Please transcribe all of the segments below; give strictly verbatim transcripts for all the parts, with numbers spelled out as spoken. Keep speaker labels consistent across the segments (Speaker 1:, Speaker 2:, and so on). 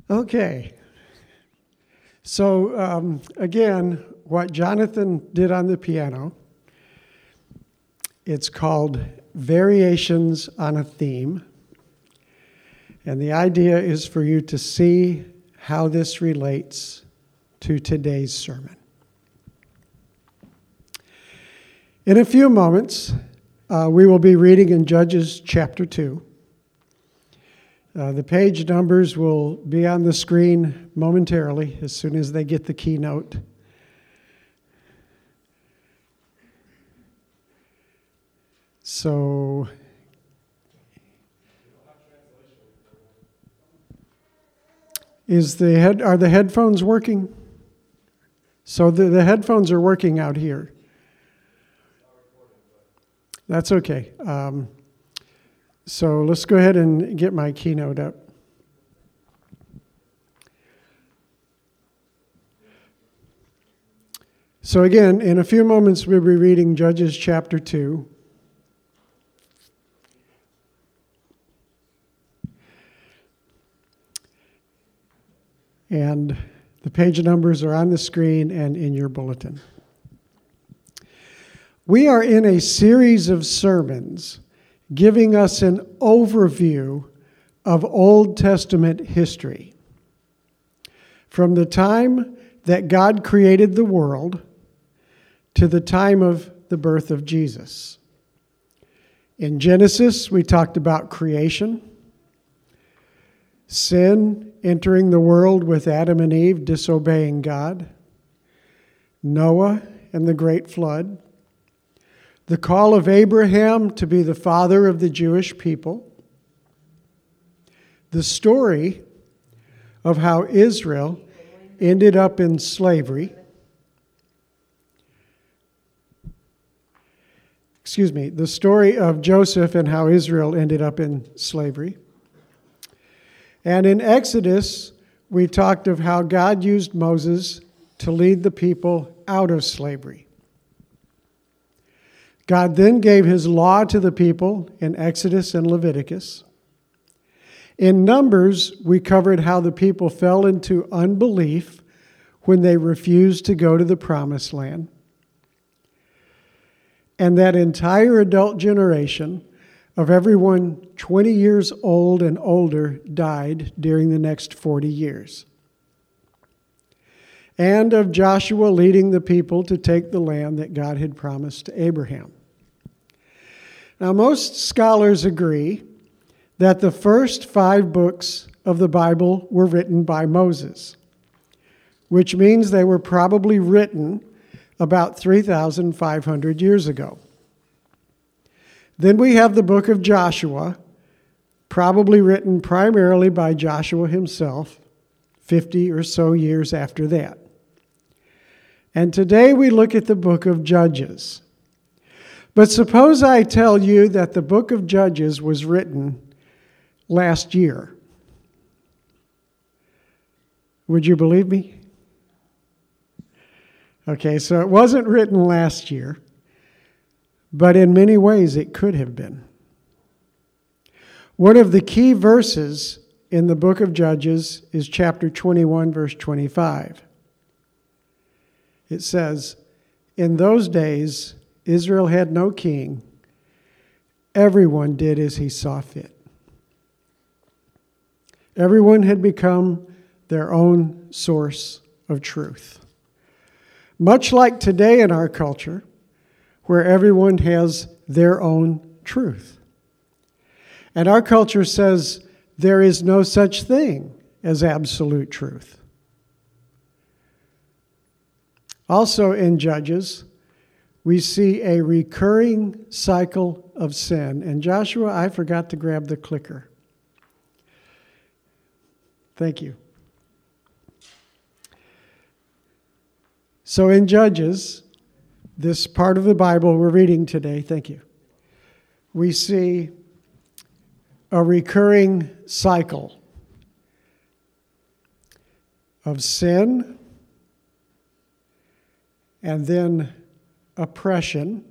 Speaker 1: Okay. So, um, again, what Jonathan did on the piano, it's called Variations on a Theme. And the idea is for you to see how this relates to today's sermon. In a few moments, uh, we will be reading in Judges chapter two. Uh, the page numbers will be on the screen momentarily as soon as they get the keynote. So, is the head are the headphones working? So the, the headphones are working out here. That's okay. Um, so let's go ahead and get my keynote up. So again, in a few moments, we'll be reading Judges chapter two. And the page numbers are on the screen and in your bulletin. We are in a series of sermons giving us an overview of Old Testament history. From the time that God created the world to the time of the birth of Jesus. In Genesis, we talked about creation, sin entering the world with Adam and Eve disobeying God, Noah and the great flood, the call of Abraham to be the father of the Jewish people, the story of how Israel ended up in slavery, excuse me, the story of Joseph and how Israel ended up in slavery. And in Exodus, we talked of how God used Moses to lead the people out of slavery. God then gave his law to the people in Exodus and Leviticus. In Numbers, we covered how the people fell into unbelief when they refused to go to the promised land. And that entire adult generation of everyone twenty years old and older died during the next forty years. And of Joshua leading the people to take the land that God had promised to Abraham. Now, most scholars agree that the first five books of the Bible were written by Moses, which means they were probably written about three thousand five hundred years ago. Then we have the book of Joshua, probably written primarily by Joshua himself, fifty or so years after that. And today we look at the book of Judges. But suppose I tell you that the book of Judges was written last year. Would you believe me? Okay, so it wasn't written last year, but in many ways it could have been. One of the key verses in the book of Judges is chapter twenty-one, verse twenty-five. It says, "In those days, Israel had no king. Everyone did as he saw fit." Everyone had become their own source of truth. Much like today in our culture, where everyone has their own truth. And our culture says there is no such thing as absolute truth. Also in Judges, we see a recurring cycle of sin. And Joshua, I forgot to grab the clicker. Thank you. So in Judges, this part of the Bible we're reading today, thank you, we see a recurring cycle of sin and then oppression,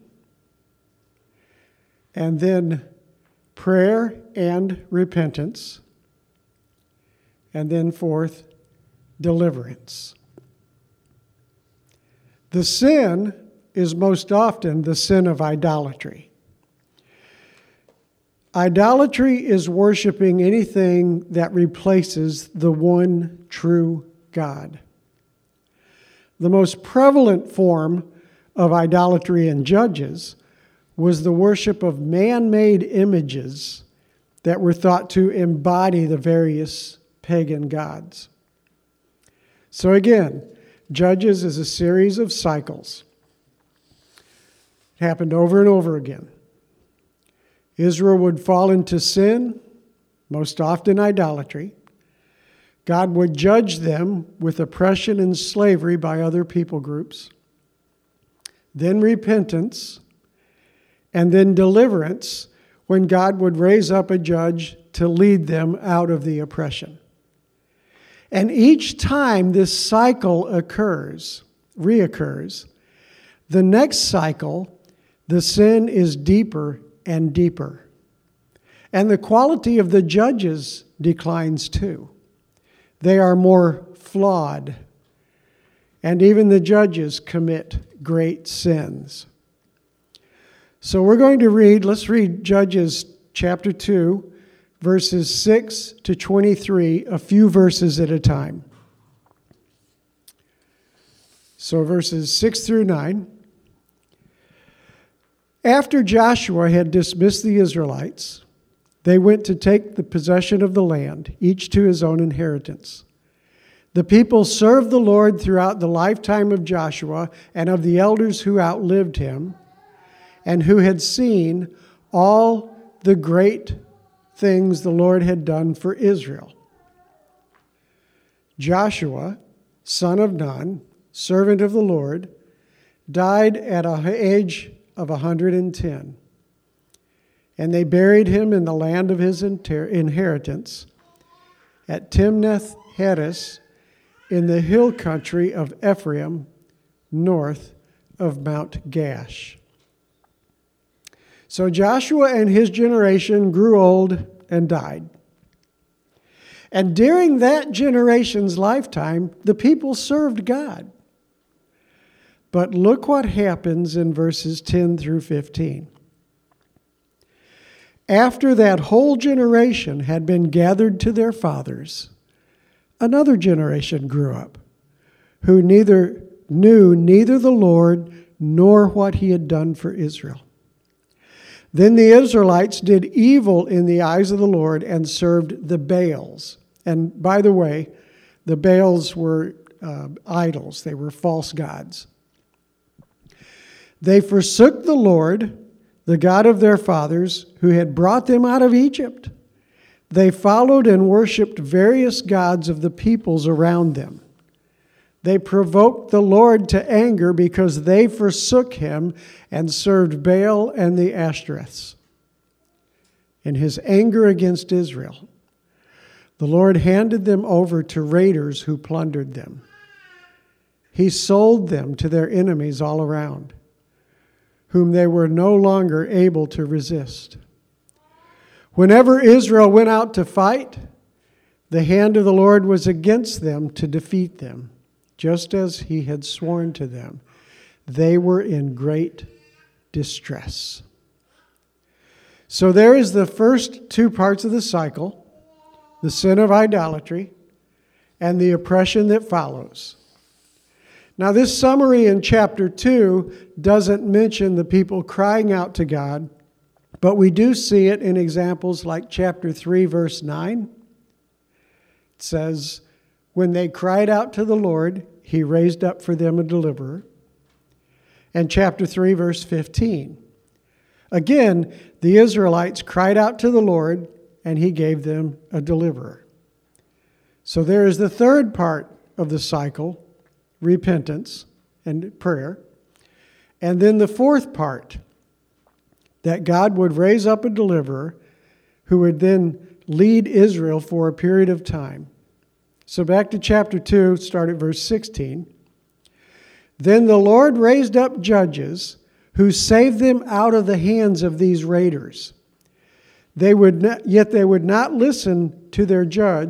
Speaker 1: and then prayer and repentance, And then fourth, deliverance. The sin is most often the sin of idolatry. Idolatry is worshiping anything that replaces the one true God. The most prevalent form of idolatry in Judges was the worship of man-made images that were thought to embody the various pagan gods. So again, Judges is a series of cycles. It happened over and over again. Israel would fall into sin, most often idolatry. God would judge them with oppression and slavery by other people groups. Then repentance, and then deliverance, when God would raise up a judge to lead them out of the oppression. And each time this cycle occurs, reoccurs, the next cycle, the sin is deeper and deeper. And the quality of the judges declines too. They are more flawed. And even the judges commit great sins. So we're going to read, let's read Judges chapter two, verses six to twenty-three, a few verses at a time. So verses six through nine. After Joshua had dismissed the Israelites, they went to take the possession of the land, each to his own inheritance. The people served the Lord throughout the lifetime of Joshua and of the elders who outlived him, and who had seen all the great things the Lord had done for Israel. Joshua, son of Nun, servant of the Lord, died at an age of one hundred ten. And they buried him in the land of his inheritance at Timnath Heres in the hill country of Ephraim, north of Mount Gash. So Joshua and his generation grew old and died. And during that generation's lifetime, the people served God. But look what happens in verses ten through fifteen. After that whole generation had been gathered to their fathers, another generation grew up, who neither knew neither the Lord nor what he had done for Israel. Then the Israelites did evil in the eyes of the Lord and served the Baals. And by the way, the Baals were uh, idols. They were false gods. They forsook the Lord, the God of their fathers, who had brought them out of Egypt. They followed and worshipped various gods of the peoples around them. They provoked the Lord to anger because they forsook him and served Baal and the Ashtoreths. In his anger against Israel, the Lord handed them over to raiders who plundered them. He sold them to their enemies all around, whom they were no longer able to resist. Whenever Israel went out to fight, the hand of the Lord was against them to defeat them, just as he had sworn to them. They were in great distress. So there is the first two parts of the cycle, the sin of idolatry and the oppression that follows. Now, this summary in chapter two doesn't mention the people crying out to God, but we do see it in examples like chapter three, verse nine. It says, when they cried out to the Lord, he raised up for them a deliverer. And chapter three, verse fifteen. Again, the Israelites cried out to the Lord, and he gave them a deliverer. So there is the third part of the cycle, repentance and prayer. And then the fourth part, that God would raise up a deliverer who would then lead Israel for a period of time. So back to chapter two, start at verse sixteen. Then the Lord raised up judges who saved them out of the hands of these raiders. They would not, yet they would not listen to their judge,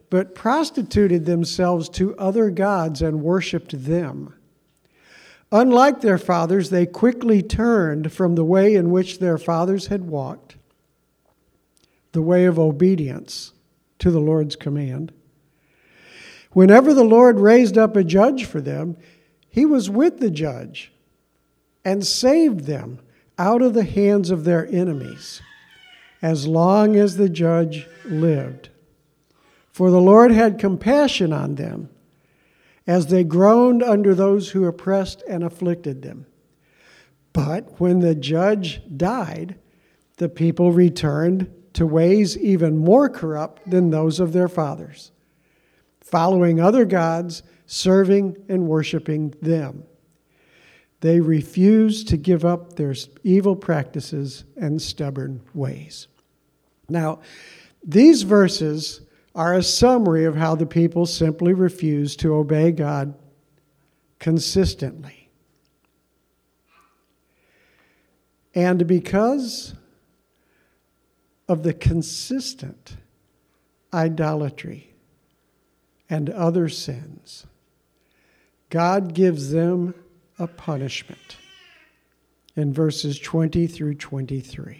Speaker 1: but prostituted themselves to other gods and worshipped them. Unlike their fathers, they quickly turned from the way in which their fathers had walked, the way of obedience to the Lord's command. Whenever the Lord raised up a judge for them, he was with the judge and saved them out of the hands of their enemies, as long as the judge lived. For the Lord had compassion on them, as they groaned under those who oppressed and afflicted them. But when the judge died, the people returned to ways even more corrupt than those of their fathers, following other gods, serving and worshiping them. They refused to give up their evil practices and stubborn ways. Now, these verses are a summary of how the people simply refused to obey God consistently. And because of the consistent idolatry and other sins, God gives them a punishment in verses twenty through twenty-three.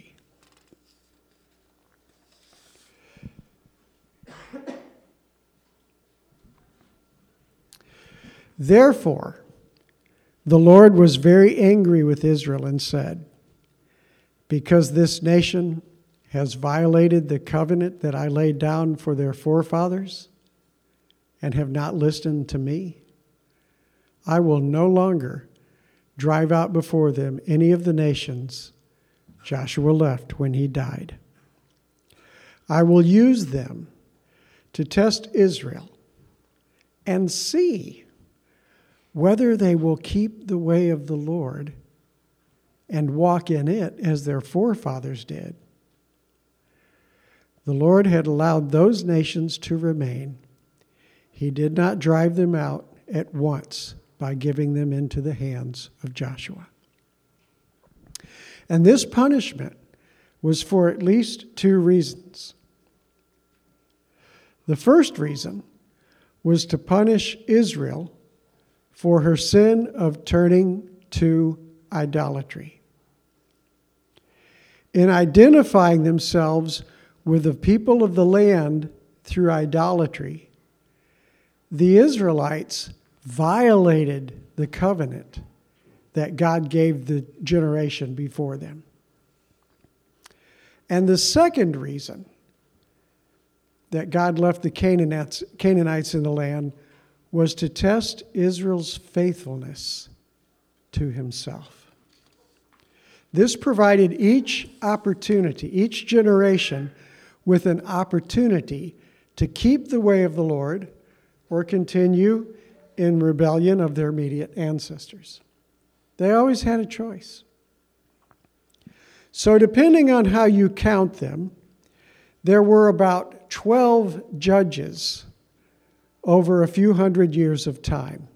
Speaker 1: Therefore, the Lord was very angry with Israel and said, because this nation has violated the covenant that I laid down for their forefathers and have not listened to me, I will no longer drive out before them any of the nations Joshua left when he died. I will use them to test Israel and see whether they will keep the way of the Lord and walk in it as their forefathers did. The Lord had allowed those nations to remain. He did not drive them out at once by giving them into the hands of Joshua. And this punishment was for at least two reasons. The first reason was to punish Israel for her sin of turning to idolatry. In identifying themselves with the people of the land through idolatry, the Israelites violated the covenant that God gave the generation before them. And the second reason that God left the Canaanites, Canaanites in the land was to test Israel's faithfulness to himself. This provided each opportunity, each generation, with an opportunity to keep the way of the Lord or continue in rebellion of their immediate ancestors. They always had a choice. So depending on how you count them, there were about twelve judges over a few hundred years of time.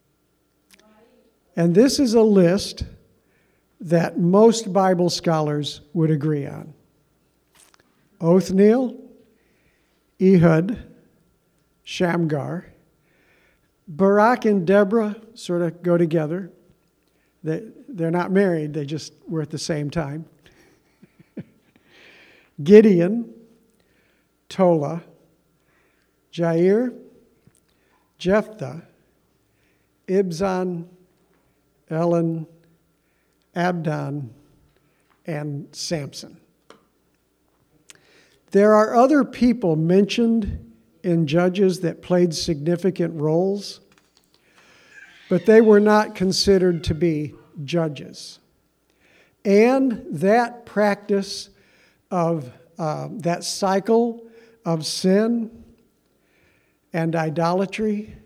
Speaker 1: And this is a list that most Bible scholars would agree on. Othniel, Ehud, Shamgar, Barak and Deborah sort of go together. They, they're not married, they just were at the same time. Gideon, Tola, Jair, Jephthah, Ibzan, Elon, Abdon, and Samson. There are other people mentioned in Judges that played significant roles, but they were not considered to be judges. And that practice of uh, that cycle of sin and idolatry,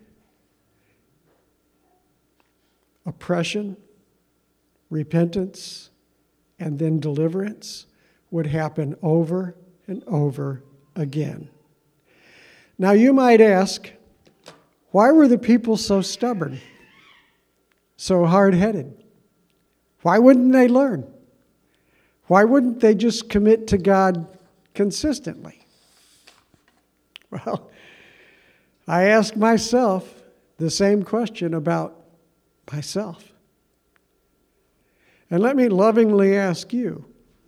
Speaker 1: oppression, repentance, and then deliverance would happen over and over again. Now you might ask, why were the people so stubborn, so hard-headed? Why wouldn't they learn? Why wouldn't they just commit to God consistently? Well, I ask myself the same question about myself. And let me lovingly ask you,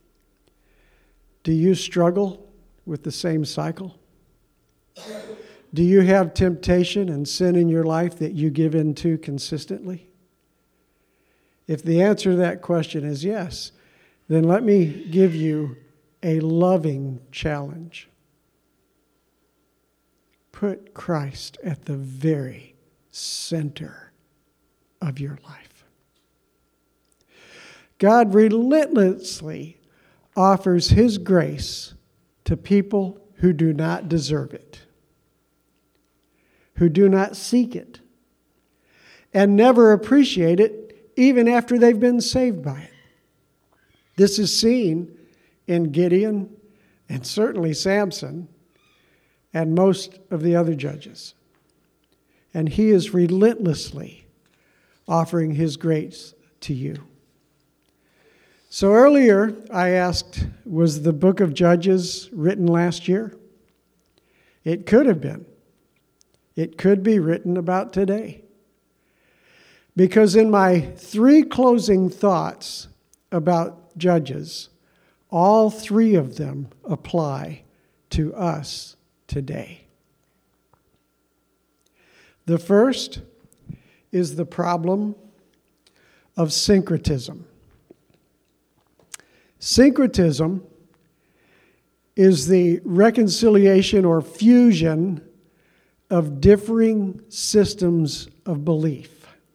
Speaker 1: do you struggle with the same cycle? Do you have temptation and sin in your life that you give into consistently? If the answer to that question is yes, then let me give you a loving challenge. Put Christ at the very center of your life. God relentlessly offers His grace to people who do not deserve it, who do not seek it, and never appreciate it even after they've been saved by it. This is seen in Gideon and certainly Samson and most of the other judges. And He is relentlessly offering His grace to you. So earlier I asked, was the book of Judges written last year? It could have been. It could be written about today. Because in my three closing thoughts about Judges, all three of them apply to us today. The first is the problem of syncretism. Syncretism is the reconciliation or fusion of differing systems of belief.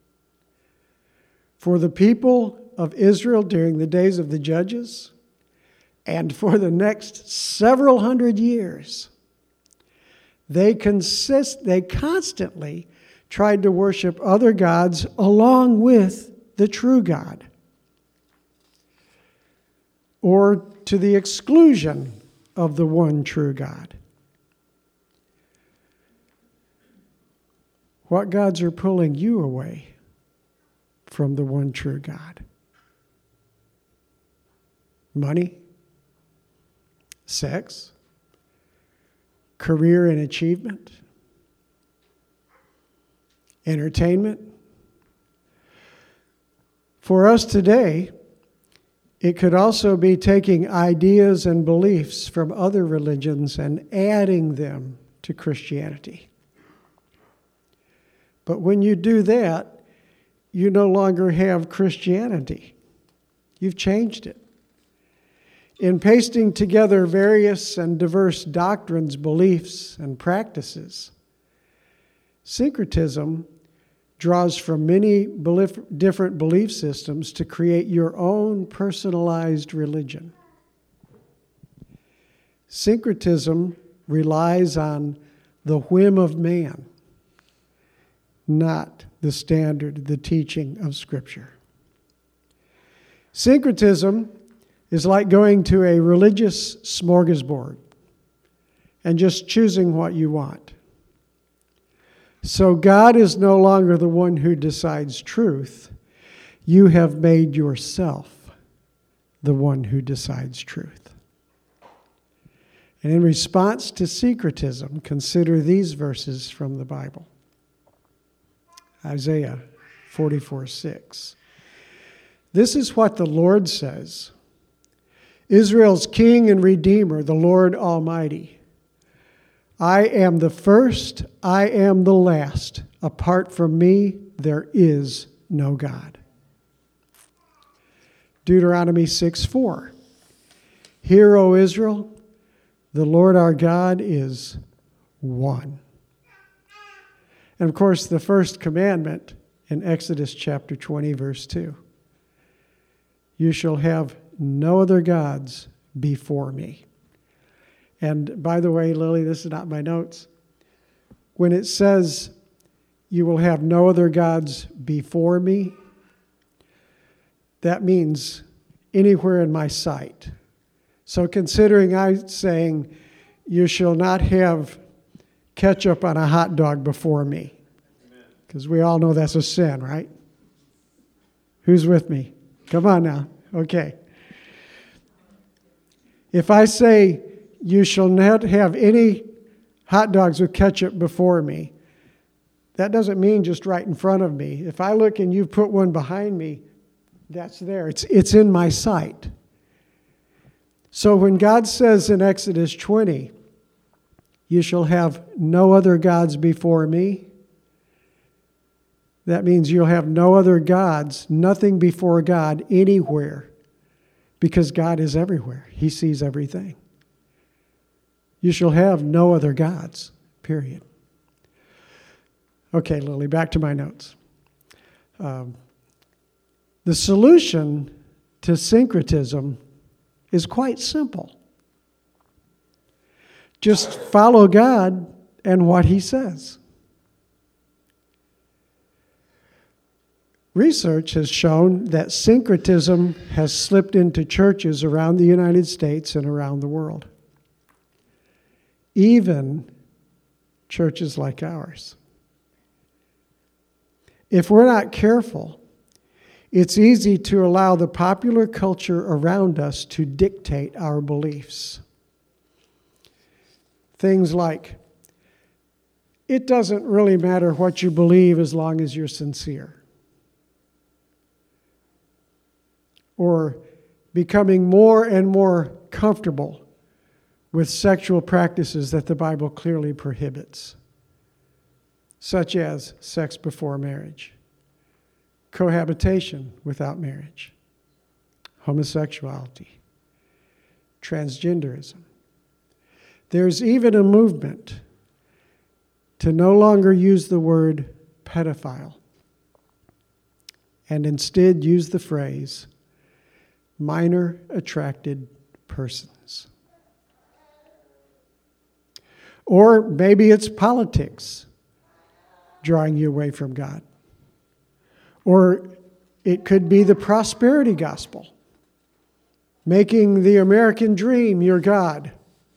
Speaker 1: For the people of Israel during the days of the Judges, and for the next several hundred years, they consist, they constantly tried to worship other gods along with the true God, or to the exclusion of the one true God. What gods are pulling you away from the one true God? Money? Sex? Career and achievement? Entertainment? For us today, it could also be taking ideas and beliefs from other religions and adding them to Christianity. But when you do that, you no longer have Christianity. You've changed it. In pasting together various and diverse doctrines, beliefs, and practices, syncretism draws from many belief, different belief systems to create your own personalized religion. Syncretism relies on the whim of man, not the standard, the teaching of Scripture. Syncretism is like going to a religious smorgasbord and just choosing what you want. So God is no longer the one who decides truth. You have made yourself the one who decides truth. And in response to syncretism, consider these verses from the Bible. Isaiah forty-four six. This is what the Lord says, Israel's King and Redeemer, the Lord Almighty. I am the first, I am the last. Apart from me, there is no God. Deuteronomy six four. Hear, O Israel, the Lord our God is one. And of course, the first commandment in Exodus chapter twenty, verse two. You shall have no other gods before me. And by the way, Lily, this is not my notes. When it says, you will have no other gods before me, that means anywhere in my sight. So considering I'm saying, you shall not have ketchup on a hot dog before me. Because we all know that's a sin, right? Who's with me? Come on now. Okay. If I say, you shall not have any hot dogs with ketchup before me, that doesn't mean just right in front of me. If I look and you put one behind me, that's there. It's, it's in my sight. So when God says in Exodus twenty, you shall have no other gods before me, that means you'll have no other gods, nothing before God anywhere, because God is everywhere. He sees everything. You shall have no other gods, period. Okay, Lily, back to my notes. Um, the solution to syncretism is quite simple. Just follow God and what He says. Research has shown that syncretism has slipped into churches around the United States and around the world. Even churches like ours. If we're not careful, it's easy to allow the popular culture around us to dictate our beliefs. Things like, it doesn't really matter what you believe as long as you're sincere. Or becoming more and more comfortable with sexual practices that the Bible clearly prohibits, such as sex before marriage, cohabitation without marriage, homosexuality, transgenderism. There's even a movement to no longer use the word pedophile and instead use the phrase minor attracted persons. Or maybe it's politics drawing you away from God. Or it could be the prosperity gospel, making the American dream your God.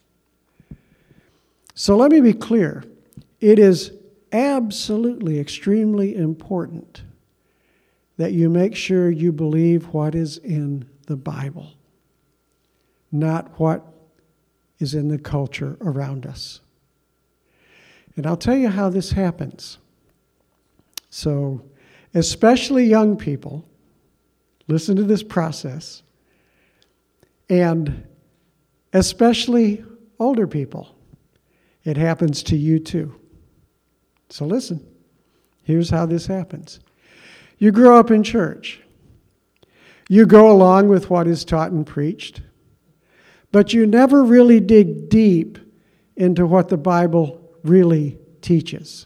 Speaker 1: So let me be clear. It is absolutely extremely important that you make sure you believe what is in the Bible, not what is in the culture around us. And I'll tell you how this happens. So, especially young people, listen to this process, and especially older people. It happens to you too. So listen, here's how this happens. You grow up in church. You go along with what is taught and preached, but you never really dig deep into what the Bible really teaches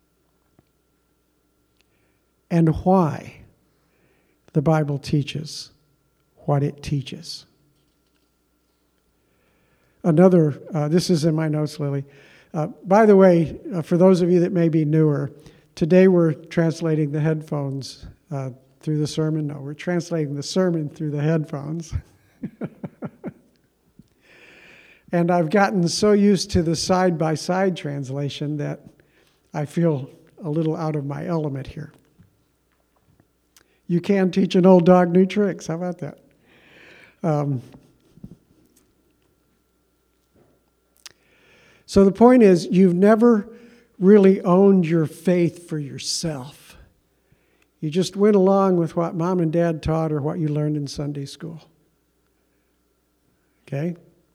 Speaker 1: and why the Bible teaches what it teaches. Another, uh, this is in my notes, Lily. Uh, by the way, uh, for those of you that may be newer, today we're translating the headphones uh, through the sermon. No, we're translating the sermon through the headphones. And I've gotten so used to the side-by-side translation that I feel a little out of my element here. You can teach an old dog new tricks. How about that? Um, so the point is, you've never really owned your faith for yourself. You just went along with what mom and dad taught or what you learned in Sunday school. Okay?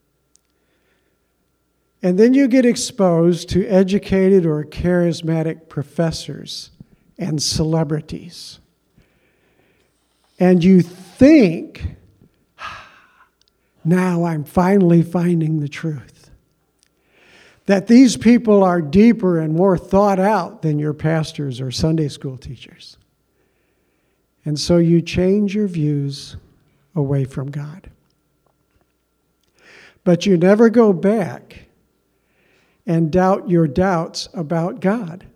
Speaker 1: And then you get exposed to educated or charismatic professors and celebrities. And you think, now I'm finally finding the truth. That these people are deeper and more thought out than your pastors or Sunday school teachers. And so you change your views away from God. But you never go back and doubt your doubts about God.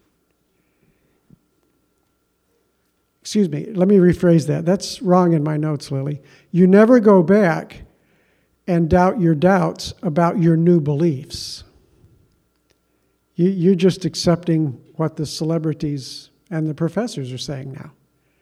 Speaker 1: Excuse me, let me rephrase that. That's wrong in my notes, Lily. You never go back and doubt your doubts about your new beliefs. You, you're just accepting what the celebrities and the professors are saying now.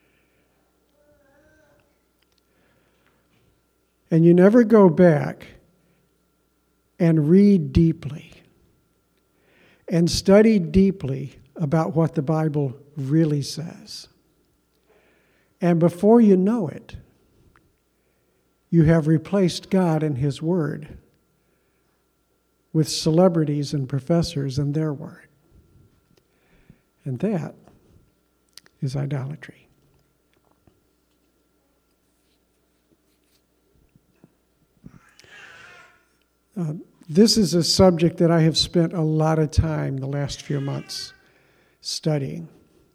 Speaker 1: And you never go back and read deeply and study deeply about what the Bible really says. And before you know it, you have replaced God and His Word with celebrities and professors and their word. And that is idolatry. Uh, this is a subject that I have spent a lot of time the last few months studying.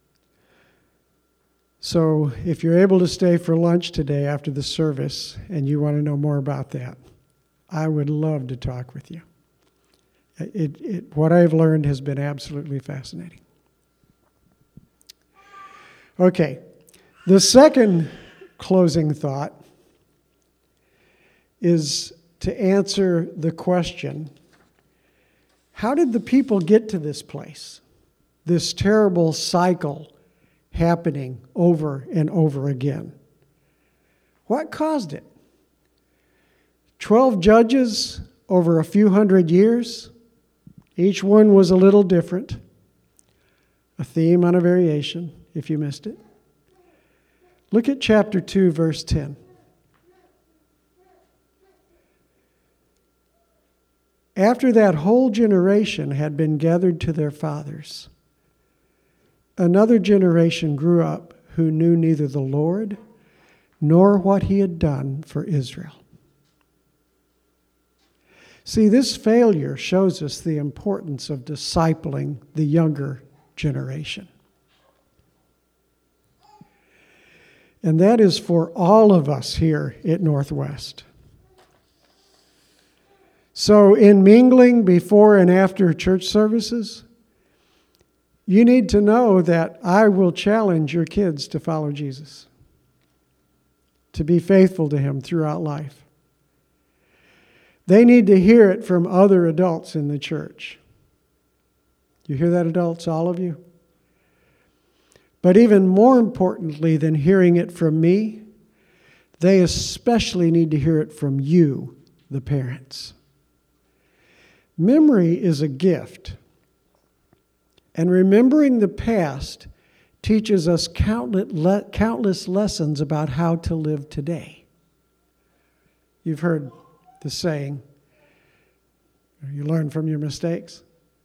Speaker 1: So if you're able to stay for lunch today after the service and you want to know more about that, I would love to talk with you. It, it, what I've learned has been absolutely fascinating. Okay, the second closing thought is to answer the question, how did the people get to this place? This terrible cycle happening over and over again. What caused it? Twelve judges over a few hundred years. Each one was a little different. A theme on a variation, if you missed it. Look at chapter two, verse ten. After that whole generation had been gathered to their fathers, another generation grew up who knew neither the Lord nor what He had done for Israel. See, this failure shows us the importance of discipling the younger generation. And that is for all of us here at Northwest. So in mingling before and after church services, you need to know that I will challenge your kids to follow Jesus, to be faithful to Him throughout life. They need to hear it from other adults in the church. You hear that, adults, all of you? But even more importantly than hearing it from me, they especially need to hear it from you, the parents. Memory is a gift. And remembering the past teaches us countless, countless lessons about how to live today. You've heard the saying, you learn from your mistakes.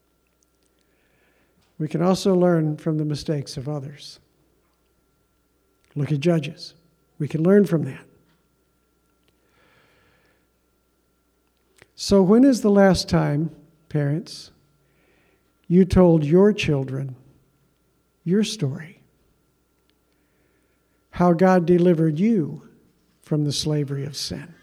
Speaker 1: We can also learn from the mistakes of others. Look at Judges. We can learn from that. So when is the last time, parents, you told your children your story? How God delivered you from the slavery of sin.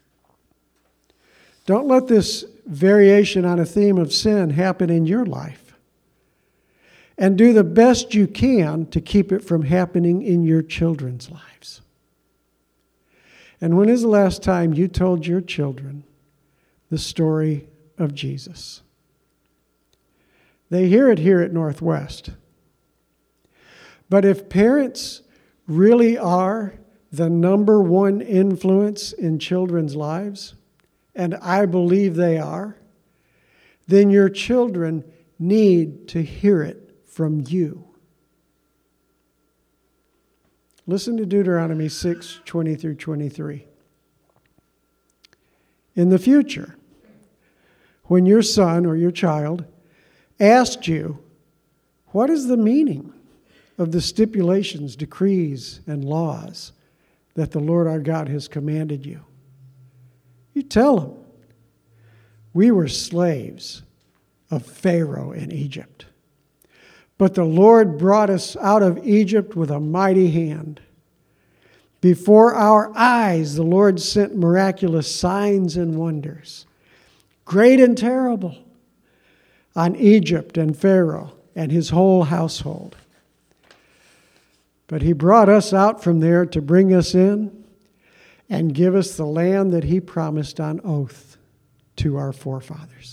Speaker 1: Don't let this variation on a theme of sin happen in your life. And do the best you can to keep it from happening in your children's lives. And when is the last time you told your children the story of Jesus? They hear it here at Northwest. But if parents really are the number one influence in children's lives, and I believe they are, then your children need to hear it from you. Listen to Deuteronomy six, twenty through twenty-three. In the future, when your son or your child asked you, what is the meaning of the stipulations, decrees, and laws that the Lord our God has commanded you? You tell them, we were slaves of Pharaoh in Egypt. But the Lord brought us out of Egypt with a mighty hand. Before our eyes, the Lord sent miraculous signs and wonders, great and terrible, on Egypt and Pharaoh and his whole household. But He brought us out from there to bring us in and give us the land that He promised on oath to our forefathers.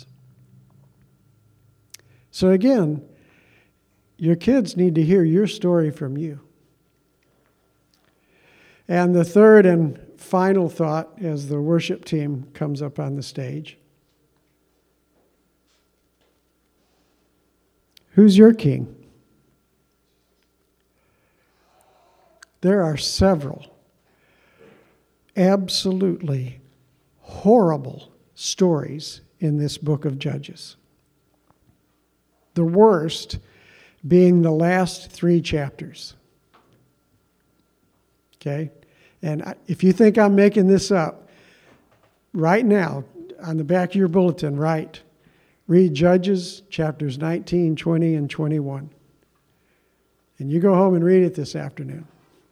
Speaker 1: So again, your kids need to hear your story from you. And the third and final thought as the worship team comes up on the stage. Who's your king? There are several absolutely horrible stories in this book of Judges. The worst being the last three chapters. Okay? And if you think I'm making this up, right now, on the back of your bulletin, write, read Judges chapters nineteen, twenty, and twenty-one. And you go home and read it this afternoon.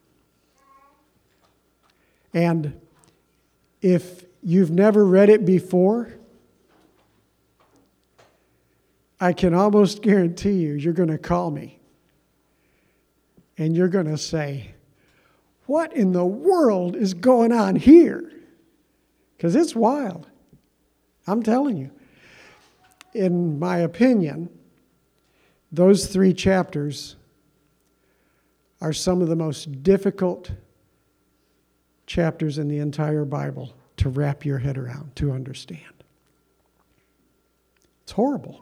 Speaker 1: And if you've never read it before, I can almost guarantee you, you're going to call me. And you're going to say, what in the world is going on here? Because it's wild. I'm telling you. In my opinion, those three chapters are some of the most difficult chapters in the entire Bible to wrap your head around, to understand. It's horrible.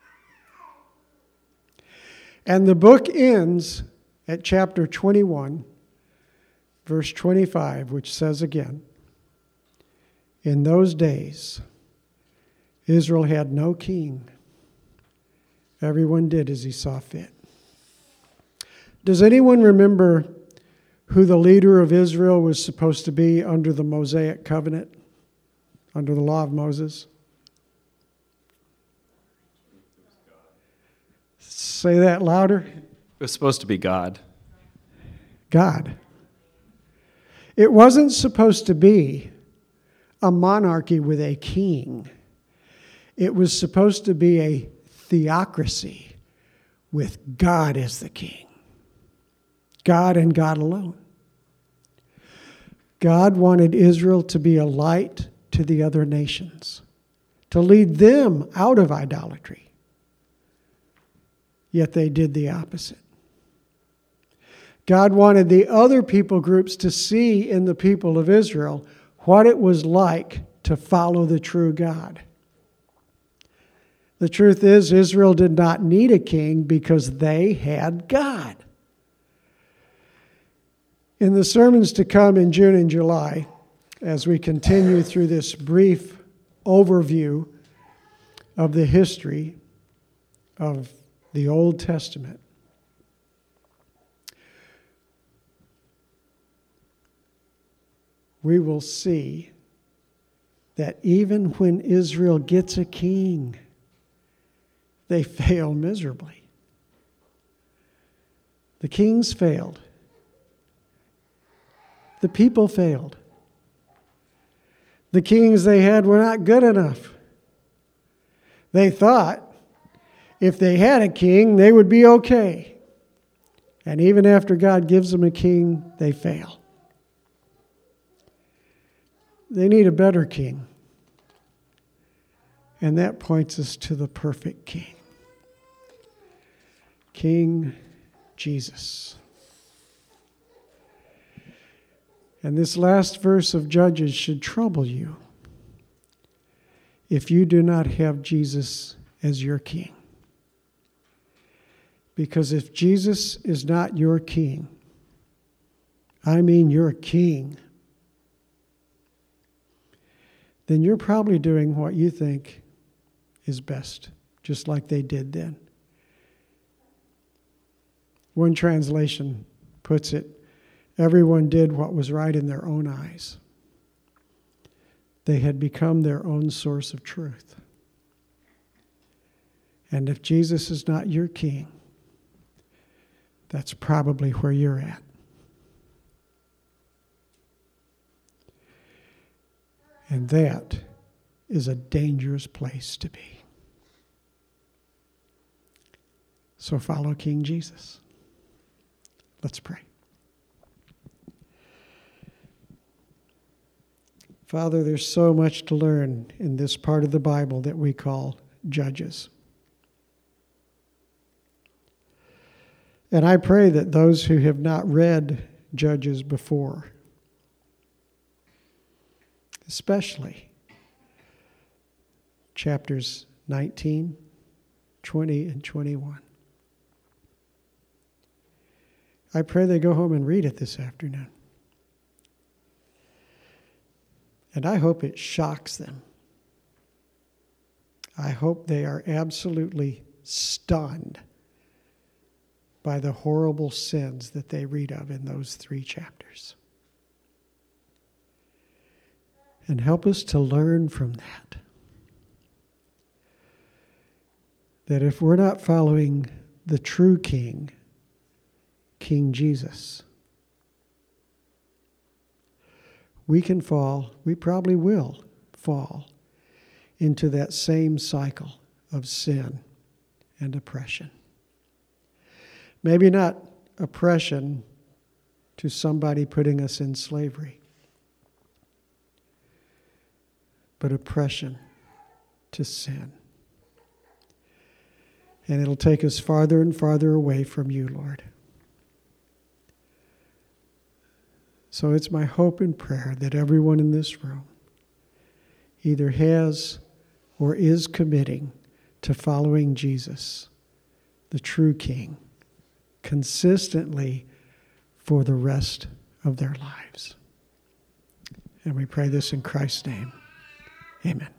Speaker 1: And the book ends at chapter twenty-one, verse twenty-five, which says again, in those days, Israel had no king. Everyone did as he saw fit. Does anyone remember who the leader of Israel was supposed to be under the Mosaic covenant, under the law of Moses? Say that louder.
Speaker 2: It was supposed to be God.
Speaker 1: God. It wasn't supposed to be a monarchy with a king. It was supposed to be a theocracy with God as the king. God and God alone. God wanted Israel to be a light to the other nations, to lead them out of idolatry. Yet they did the opposite. God wanted the other people groups to see in the people of Israel what it was like to follow the true God. The truth is, Israel did not need a king because they had God. In the sermons to come in June and July, as we continue through this brief overview of the history of the Old Testament, we will see that even when Israel gets a king, they fail miserably. The kings failed. The people failed. The kings they had were not good enough. They thought if they had a king, they would be okay. And even after God gives them a king, they fail. They need a better king. And that points us to the perfect king. King Jesus. And this last verse of Judges should trouble you if you do not have Jesus as your king. Because if Jesus is not your king, I mean your king, then you're probably doing what you think is best, just like they did then. One translation puts it, everyone did what was right in their own eyes. They had become their own source of truth. And if Jesus is not your king, that's probably where you're at. And that is a dangerous place to be. So follow King Jesus. Let's pray. Father, there's so much to learn in this part of the Bible that we call Judges. And I pray that those who have not read Judges before, especially chapters nineteen, twenty, and twenty-one, I pray they go home and read it this afternoon. And I hope it shocks them. I hope they are absolutely stunned by the horrible sins that they read of in those three chapters. And help us to learn from that. That if we're not following the true King, King Jesus, we can fall, we probably will fall into that same cycle of sin and oppression. Maybe not oppression to somebody putting us in slavery, but oppression to sin. And it'll take us farther and farther away from you, Lord. So it's my hope and prayer that everyone in this room either has or is committing to following Jesus, the true King, consistently for the rest of their lives. And we pray this in Christ's name. Amen.